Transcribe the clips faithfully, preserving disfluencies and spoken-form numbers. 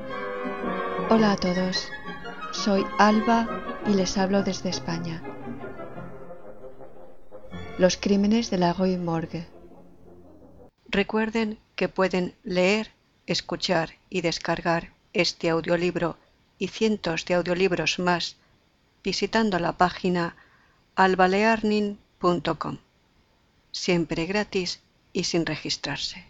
Hola a todos, soy Alba y les hablo desde España. Los crímenes de la Rue Morgue. Recuerden que pueden leer, escuchar y descargar este audiolibro y cientos de audiolibros más visitando la página albalearning punto com, siempre gratis y sin registrarse.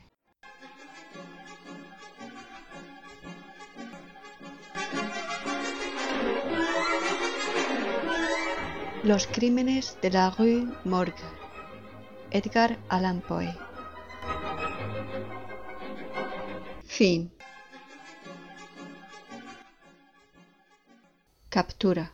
Los crímenes de la Rue Morgue. Edgar Allan Poe. Fin. Captura.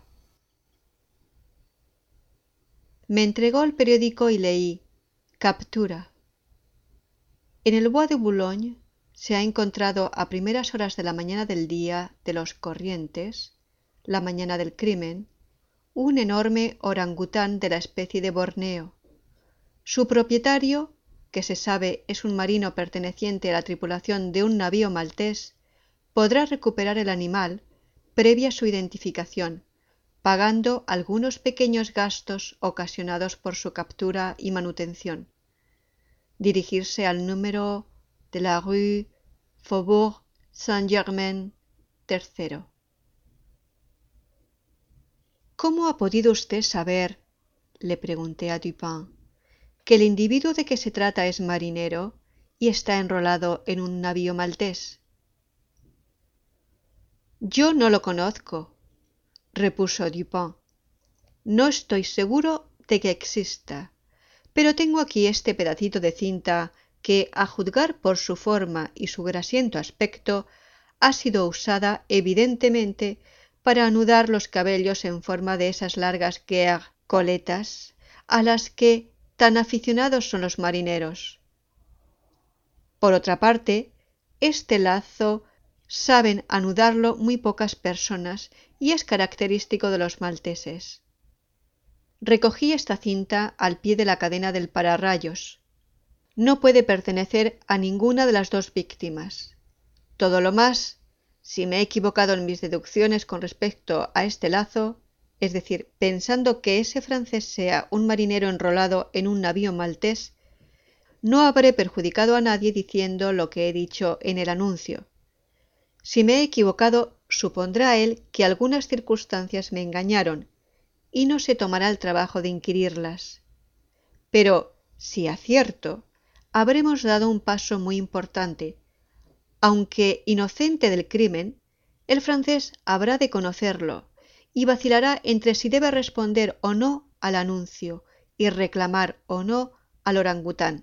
Me entregó el periódico y leí: Captura. En el Bois de Boulogne se ha encontrado a primeras horas de la mañana del día de los corrientes, la mañana del crimen, un enorme orangután de la especie de Borneo. Su propietario, que se sabe es un marino perteneciente a la tripulación de un navío maltés, podrá recuperar el animal previa su identificación, pagando algunos pequeños gastos ocasionados por su captura y manutención. Dirigirse al número de la Rue Faubourg Saint-Germain tercero. ¿Cómo ha podido usted saber, le pregunté a Dupin, que el individuo de que se trata es marinero y está enrolado en un navío maltés? Yo no lo conozco, repuso Dupin. No estoy seguro de que exista, pero tengo aquí este pedacito de cinta que, a juzgar por su forma y su grasiento aspecto, ha sido usada evidentemente para anudar los cabellos en forma de esas largas guerres, coletas, a las que tan aficionados son los marineros. Por otra parte, este lazo saben anudarlo muy pocas personas y es característico de los malteses. Recogí esta cinta al pie de la cadena del pararrayos. No puede pertenecer a ninguna de las dos víctimas. Todo lo más, si me he equivocado en mis deducciones con respecto a este lazo, es decir, pensando que ese francés sea un marinero enrolado en un navío maltés, no habré perjudicado a nadie diciendo lo que he dicho en el anuncio. Si me he equivocado, supondrá él que algunas circunstancias me engañaron y no se tomará el trabajo de inquirirlas. Pero, si acierto, habremos dado un paso muy importante. Aunque inocente del crimen, el francés habrá de conocerlo y vacilará entre si debe responder o no al anuncio y reclamar o no al orangután.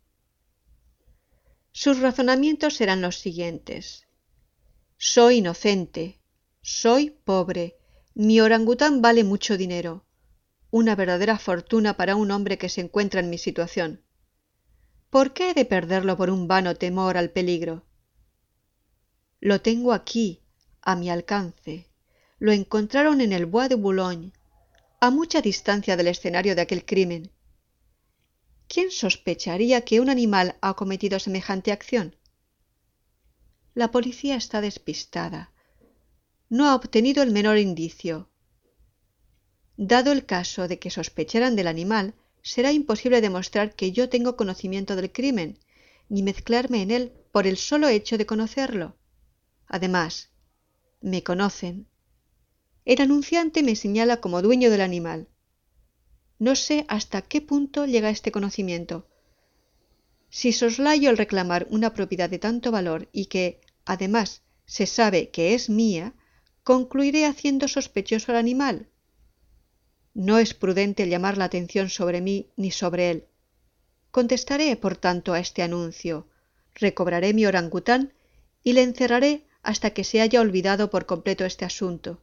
Sus razonamientos serán los siguientes: soy inocente, soy pobre, mi orangután vale mucho dinero, una verdadera fortuna para un hombre que se encuentra en mi situación. ¿Por qué he de perderlo por un vano temor al peligro? Lo tengo aquí, a mi alcance. Lo encontraron en el Bois de Boulogne, a mucha distancia del escenario de aquel crimen. ¿Quién sospecharía que un animal ha cometido semejante acción? La policía está despistada. No ha obtenido el menor indicio. Dado el caso de que sospecharan del animal, será imposible demostrar que yo tengo conocimiento del crimen, ni mezclarme en él por el solo hecho de conocerlo. Además, me conocen. El anunciante me señala como dueño del animal. No sé hasta qué punto llega este conocimiento. Si soslayo el reclamar una propiedad de tanto valor y que, además, se sabe que es mía, concluiré haciendo sospechoso al animal. No es prudente llamar la atención sobre mí ni sobre él. Contestaré, por tanto, a este anuncio, recobraré mi orangután y le encerraré hasta que se haya olvidado por completo este asunto.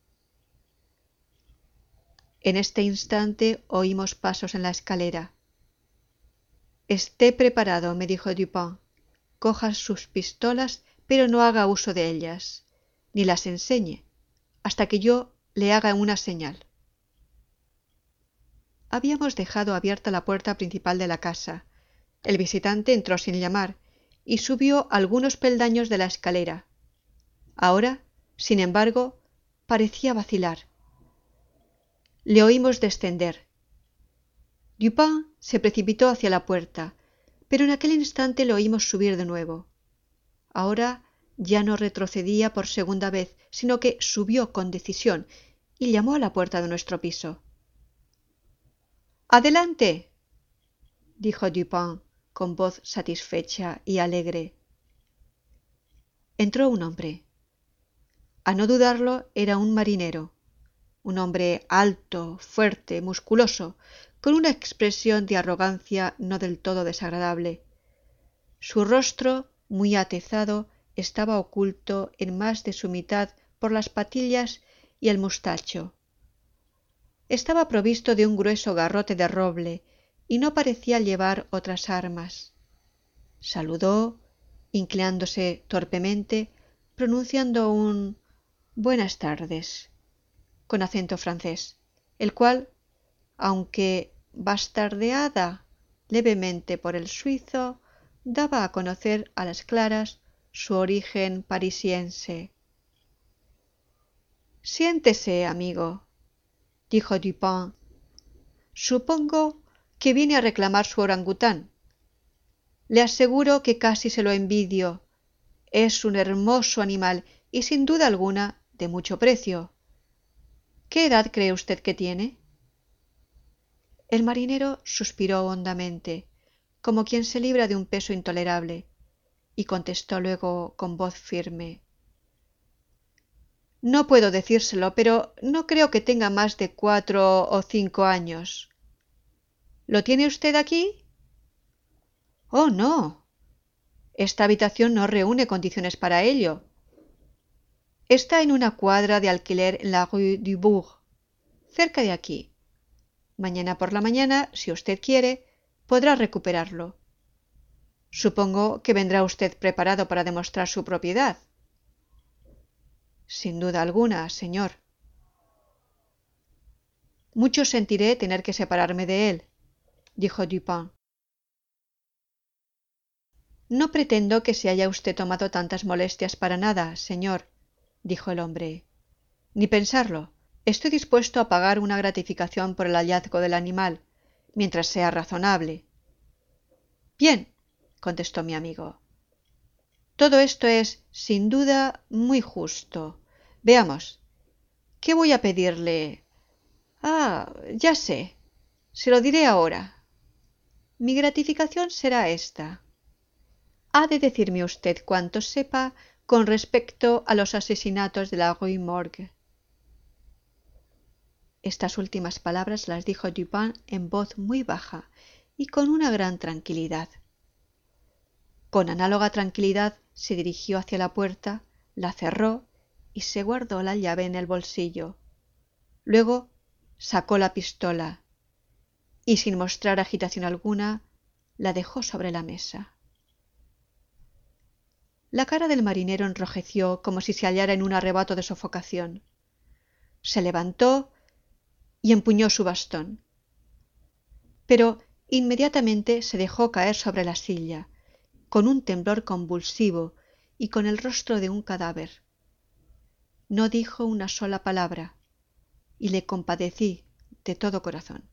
En este instante oímos pasos en la escalera. Esté preparado, me dijo Dupin. Coja sus pistolas, pero no haga uso de ellas, ni las enseñe, hasta que yo le haga una señal. Habíamos dejado abierta la puerta principal de la casa. El visitante entró sin llamar y subió algunos peldaños de la escalera. Ahora, sin embargo, parecía vacilar. Le oímos descender. Dupin se precipitó hacia la puerta, pero en aquel instante le oímos subir de nuevo. Ahora ya no retrocedía por segunda vez, sino que subió con decisión y llamó a la puerta de nuestro piso. —¡Adelante! —dijo Dupin con voz satisfecha y alegre. Entró un hombre. A no dudarlo, era un marinero, un hombre alto, fuerte, musculoso, con una expresión de arrogancia no del todo desagradable. Su rostro, muy atezado, estaba oculto en más de su mitad por las patillas y el mustacho. Estaba provisto de un grueso garrote de roble y no parecía llevar otras armas. Saludó, inclinándose torpemente, pronunciando un «buenas tardes» con acento francés, el cual, aunque bastardeada levemente por el suizo, daba a conocer a las claras su origen parisiense. «Siéntese, amigo», dijo Dupin. «Supongo que viene a reclamar su orangután. Le aseguro que casi se lo envidio. Es un hermoso animal y sin duda alguna de mucho precio. ¿Qué edad cree usted que tiene?» El marinero suspiró hondamente, como quien se libra de un peso intolerable, y contestó luego con voz firme: «No puedo decírselo, pero no creo que tenga más de cuatro o cinco años. ¿Lo tiene usted aquí?» «Oh, no. Esta habitación no reúne condiciones para ello. Está en una cuadra de alquiler en la rue du Bourg, cerca de aquí. Mañana por la mañana, si usted quiere, podrá recuperarlo. Supongo que vendrá usted preparado para demostrar su propiedad». «Sin duda alguna, señor». «Mucho sentiré tener que separarme de él», dijo Dupin. «No pretendo que se haya usted tomado tantas molestias para nada, señor», dijo el hombre. «Ni pensarlo. Estoy dispuesto a pagar una gratificación por el hallazgo del animal, mientras sea razonable». «Bien», contestó mi amigo. «Todo esto es, sin duda, muy justo. Veamos. ¿Qué voy a pedirle? Ah, ya sé. Se lo diré ahora. Mi gratificación será esta. Ha de decirme usted cuanto sepa con respecto a los asesinatos de la Rue Morgue». Estas últimas palabras las dijo Dupin en voz muy baja y con una gran tranquilidad. Con análoga tranquilidad se dirigió hacia la puerta, la cerró y se guardó la llave en el bolsillo. Luego sacó la pistola y, sin mostrar agitación alguna, la dejó sobre la mesa. La cara del marinero enrojeció como si se hallara en un arrebato de sofocación. Se levantó y empuñó su bastón. Pero inmediatamente se dejó caer sobre la silla, con un temblor convulsivo y con el rostro de un cadáver. No dijo una sola palabra, y le compadecí de todo corazón.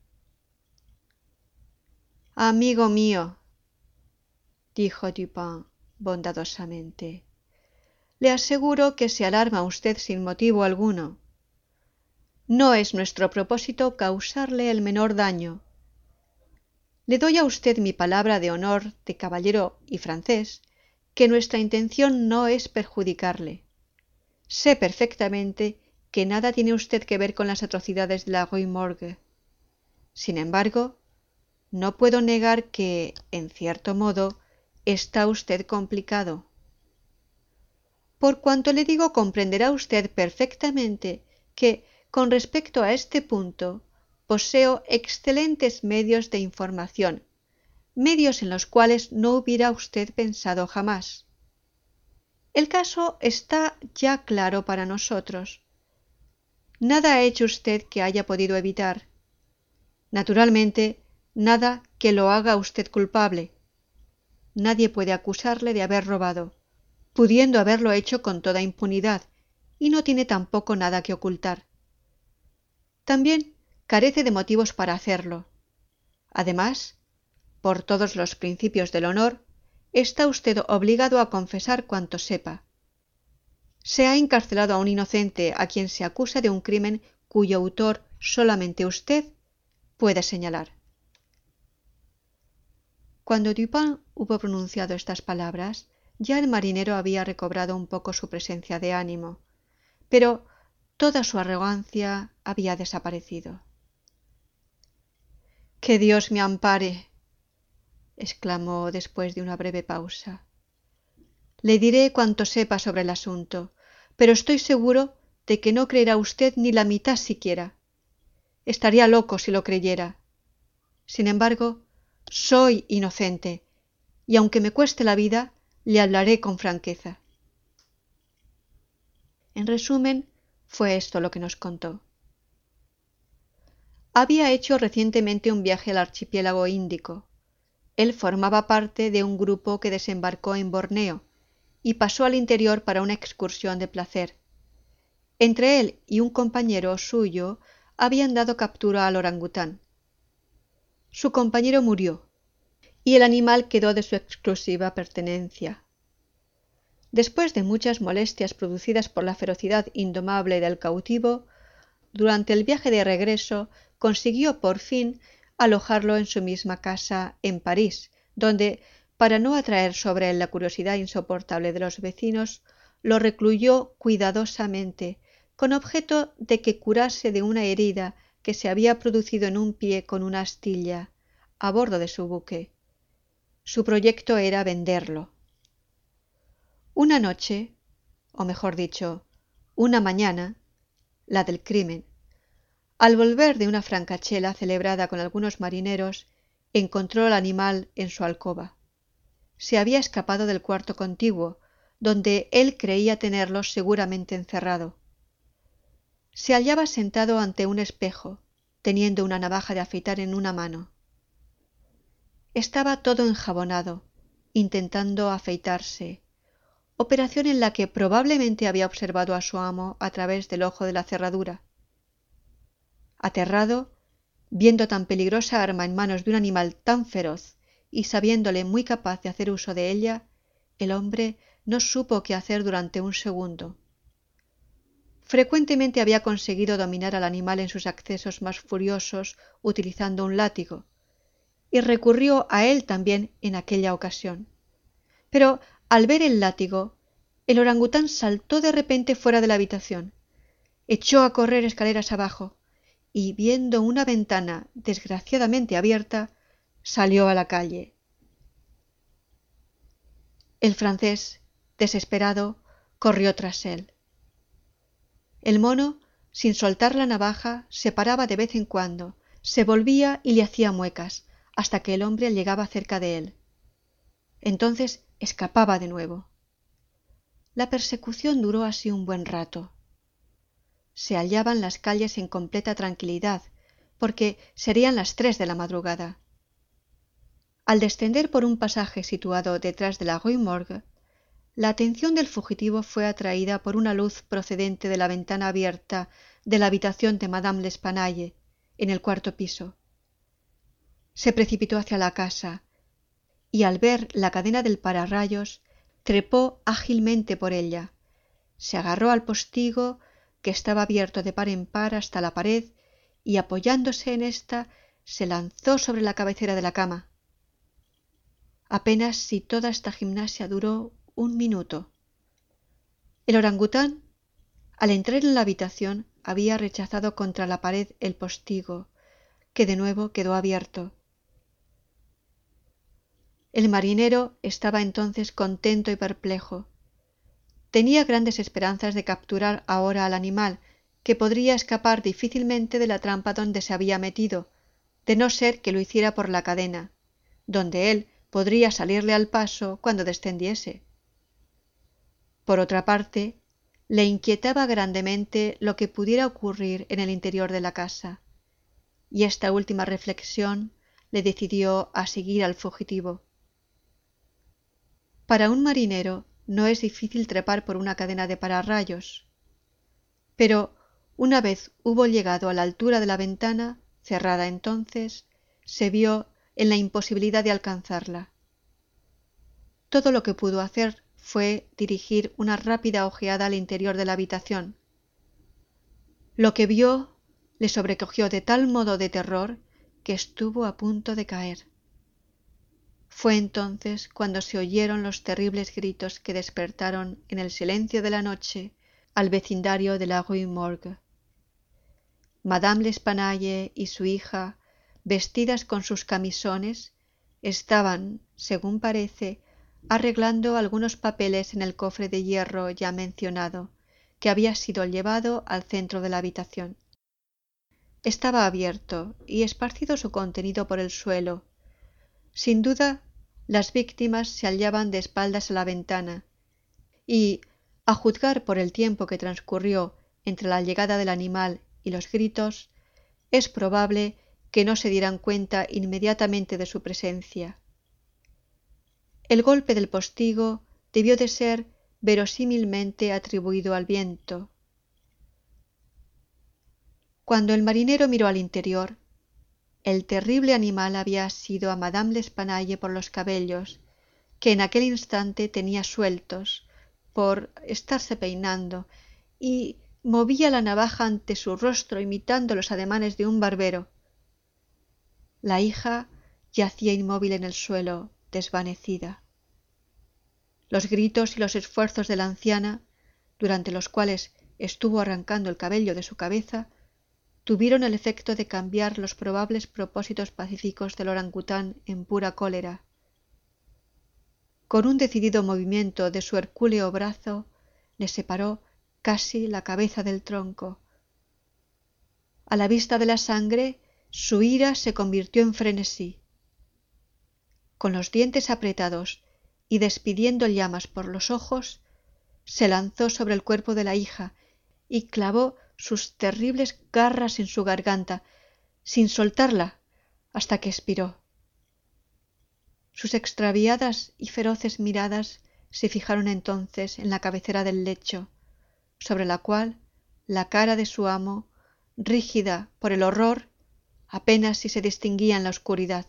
«Amigo mío», dijo Dupin bondadosamente, «le aseguro que se alarma usted sin motivo alguno. No es nuestro propósito causarle el menor daño. Le doy a usted mi palabra de honor de caballero y francés que nuestra intención no es perjudicarle. Sé perfectamente que nada tiene usted que ver con las atrocidades de la Rue Morgue. Sin embargo, no puedo negar que, en cierto modo, está usted complicado. Por cuanto le digo, comprenderá usted perfectamente que, con respecto a este punto, poseo excelentes medios de información, medios en los cuales no hubiera usted pensado jamás. El caso está ya claro para nosotros. Nada ha hecho usted que haya podido evitar. Naturalmente, nada que lo haga usted culpable. Nadie puede acusarle de haber robado. pudiendo haberlo hecho con toda impunidad, y no tiene tampoco nada que ocultar. También carece de motivos para hacerlo. Además, por todos los principios del honor, está usted obligado a confesar cuanto sepa. Se ha encarcelado a un inocente a quien se acusa de un crimen cuyo autor solamente usted puede señalar. Cuando Dupin hubo pronunciado estas palabras, ya el marinero había recobrado un poco su presencia de ánimo, pero toda su arrogancia había desaparecido. —¡Que Dios me ampare! —exclamó después de una breve pausa. Le diré cuanto sepa sobre el asunto, pero estoy seguro de que no creerá usted ni la mitad siquiera. Estaría loco si lo creyera. Sin embargo, soy inocente, y aunque me cueste la vida, le hablaré con franqueza. En resumen, fue esto lo que nos contó. Había hecho recientemente un viaje al archipiélago índico. Él formaba parte de un grupo que desembarcó en Borneo y pasó al interior para una excursión de placer. Entre él y un compañero suyo habían dado captura al orangután. Su compañero murió y el animal quedó de su exclusiva pertenencia. Después de muchas molestias producidas por la ferocidad indomable del cautivo, durante el viaje de regreso consiguió por fin alojarlo en su misma casa en París, donde, para no atraer sobre él la curiosidad insoportable de los vecinos, lo recluyó cuidadosamente, con objeto de que curase de una herida que se había producido en un pie con una astilla, a bordo de su buque. Su proyecto era venderlo. Una noche, o mejor dicho, una mañana, la del crimen, al volver de una francachela celebrada con algunos marineros, encontró al animal en su alcoba. Se había escapado del cuarto contiguo, donde él creía tenerlo seguramente encerrado. Se hallaba sentado ante un espejo, teniendo una navaja de afeitar en una mano. Estaba todo enjabonado, intentando afeitarse, operación en la que probablemente había observado a su amo a través del ojo de la cerradura. Aterrado, viendo tan peligrosa arma en manos de un animal tan feroz y sabiéndole muy capaz de hacer uso de ella, el hombre no supo qué hacer durante un segundo. Frecuentemente había conseguido dominar al animal en sus accesos más furiosos utilizando un látigo, y recurrió a él también en aquella ocasión. Pero al ver el látigo, el orangután saltó de repente fuera de la habitación, echó a correr escaleras abajo, y viendo una ventana desgraciadamente abierta, salió a la calle. El francés, desesperado, corrió tras él. El mono, sin soltar la navaja, se paraba de vez en cuando, se volvía y le hacía muecas, hasta que el hombre llegaba cerca de él. Entonces escapaba de nuevo. La persecución duró así un buen rato. Se hallaban las calles en completa tranquilidad, porque serían las tres de la madrugada. Al descender por un pasaje situado detrás de la Rue Morgue, la atención del fugitivo fue atraída por una luz procedente de la ventana abierta de la habitación de Madame L'Espanaye, en el cuarto piso. Se precipitó hacia la casa, y al ver la cadena del pararrayos, trepó ágilmente por ella, se agarró al postigo, que estaba abierto de par en par hasta la pared, y apoyándose en ésta, se lanzó sobre la cabecera de la cama. Apenas si toda esta gimnasia duró un minuto. El orangután, al entrar en la habitación, había rechazado contra la pared el postigo, que de nuevo quedó abierto. El marinero estaba entonces contento y perplejo. Tenía grandes esperanzas de capturar ahora al animal, que podría escapar difícilmente de la trampa donde se había metido, de no ser que lo hiciera por la cadena, donde él podría salirle al paso cuando descendiese. Por otra parte, le inquietaba grandemente lo que pudiera ocurrir en el interior de la casa, y esta última reflexión le decidió a seguir al fugitivo. Para un marinero no es difícil trepar por una cadena de pararrayos. Pero una vez hubo llegado a la altura de la ventana, cerrada entonces, se vio en la imposibilidad de alcanzarla. Todo lo que pudo hacer fue dirigir una rápida ojeada al interior de la habitación. Lo que vio le sobrecogió de tal modo de terror que estuvo a punto de caer. Fue entonces cuando se oyeron los terribles gritos que despertaron en el silencio de la noche al vecindario de la Rue Morgue. Madame L'Espanaye y su hija, vestidas con sus camisones, estaban, según parece, arreglando algunos papeles en el cofre de hierro ya mencionado, que había sido llevado al centro de la habitación. Estaba abierto y esparcido su contenido por el suelo. Sin duda, las víctimas se hallaban de espaldas a la ventana, y, a juzgar por el tiempo que transcurrió entre la llegada del animal y los gritos, es probable que no se dieran cuenta inmediatamente de su presencia. El golpe del postigo debió de ser verosímilmente atribuido al viento. Cuando el marinero miró al interior, el terrible animal había asido a Madame L'Espanaye por los cabellos, que en aquel instante tenía sueltos, por estarse peinando, y movía la navaja ante su rostro imitando los ademanes de un barbero. La hija yacía inmóvil en el suelo, desvanecida. Los gritos y los esfuerzos de la anciana, durante los cuales estuvo arrancando el cabello de su cabeza, tuvieron el efecto de cambiar los probables propósitos pacíficos del orangután en pura cólera. Con un decidido movimiento de su hercúleo brazo, le separó casi la cabeza del tronco. A la vista de la sangre, su ira se convirtió en frenesí. Con los dientes apretados y despidiendo llamas por los ojos, se lanzó sobre el cuerpo de la hija y clavó sus terribles garras en su garganta, sin soltarla, hasta que expiró. Sus extraviadas y feroces miradas se fijaron entonces en la cabecera del lecho, sobre la cual la cara de su amo, rígida por el horror, apenas si se distinguía en la oscuridad.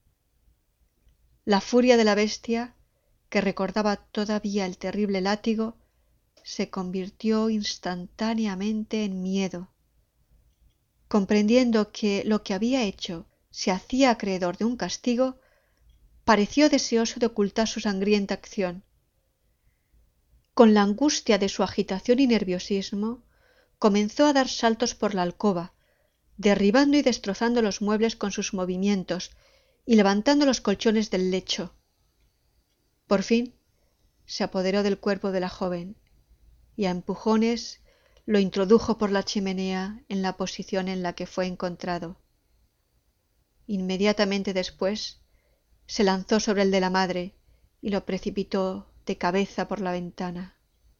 La furia de la bestia, que recordaba todavía el terrible látigo, se convirtió instantáneamente en miedo. Comprendiendo que lo que había hecho se hacía acreedor de un castigo, pareció deseoso de ocultar su sangrienta acción. Con la angustia de su agitación y nerviosismo, comenzó a dar saltos por la alcoba, derribando y destrozando los muebles con sus movimientos y levantando los colchones del lecho. Por fin se apoderó del cuerpo de la joven y a empujones lo introdujo por la chimenea en la posición en la que fue encontrado. Inmediatamente después se lanzó sobre el de la madre y lo precipitó de cabeza por la ventana.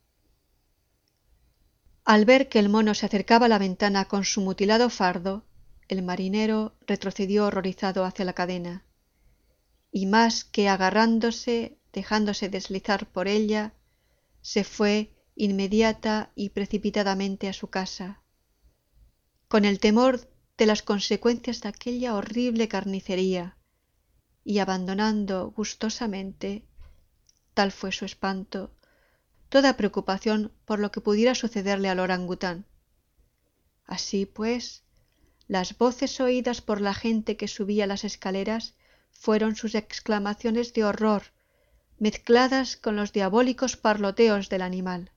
Al ver que el mono se acercaba a la ventana con su mutilado fardo, el marinero retrocedió horrorizado hacia la cadena, y más que agarrándose, dejándose deslizar por ella, se fue inmediata y precipitadamente a su casa, con el temor de las consecuencias de aquella horrible carnicería, y abandonando gustosamente, tal fue su espanto, toda preocupación por lo que pudiera sucederle al orangután. Así pues, las voces oídas por la gente que subía las escaleras fueron sus exclamaciones de horror, mezcladas con los diabólicos parloteos del animal.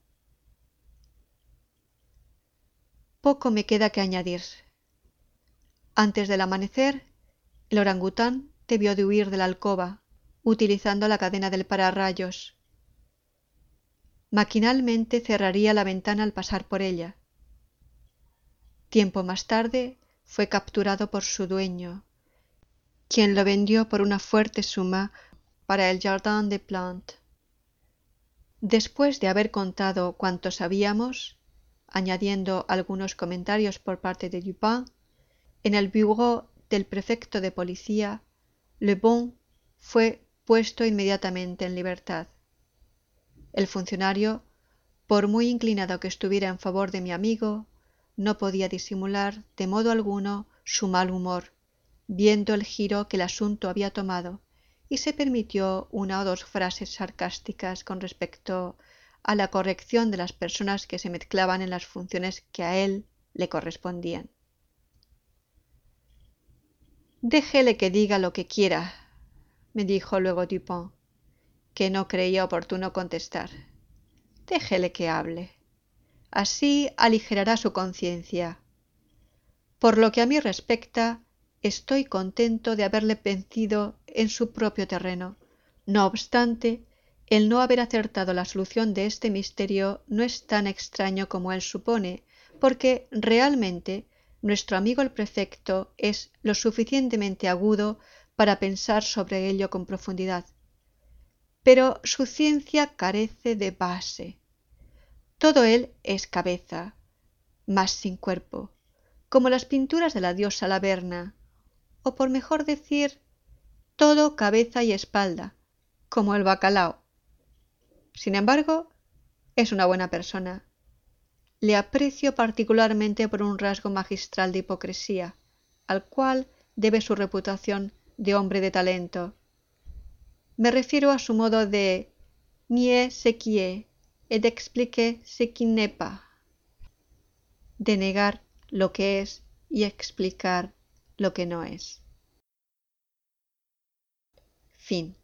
Poco me queda que añadir. Antes del amanecer, el orangután debió de huir de la alcoba, utilizando la cadena del pararrayos. Maquinalmente cerraría la ventana al pasar por ella. Tiempo más tarde fue capturado por su dueño, quien lo vendió por una fuerte suma para el Jardin des Plantes. Después de haber contado cuanto sabíamos, añadiendo algunos comentarios por parte de Dupin, en el bureau del prefecto de policía, Le Bon fue puesto inmediatamente en libertad. El funcionario, por muy inclinado que estuviera en favor de mi amigo, no podía disimular de modo alguno su mal humor, viendo el giro que el asunto había tomado, y se permitió una o dos frases sarcásticas con respecto a la corrección de las personas que se mezclaban en las funciones que a él le correspondían. «Déjele que diga lo que quiera», me dijo luego Dupin, que no creía oportuno contestar. «Déjele que hable. Así aligerará su conciencia. Por lo que a mí respecta, estoy contento de haberle vencido en su propio terreno. No obstante, el no haber acertado la solución de este misterio no es tan extraño como él supone, porque realmente nuestro amigo el prefecto es lo suficientemente agudo para pensar sobre ello con profundidad. Pero su ciencia carece de base. Todo él es cabeza, mas sin cuerpo, como las pinturas de la diosa Laverna, o por mejor decir, todo cabeza y espalda, como el bacalao. Sin embargo, es una buena persona. Le aprecio particularmente por un rasgo magistral de hipocresía, al cual debe su reputación de hombre de talento. Me refiero a su modo de nier ce qui est et d'expliquer ce qui n'est pas, de negar lo que es y explicar lo que no es. Fin.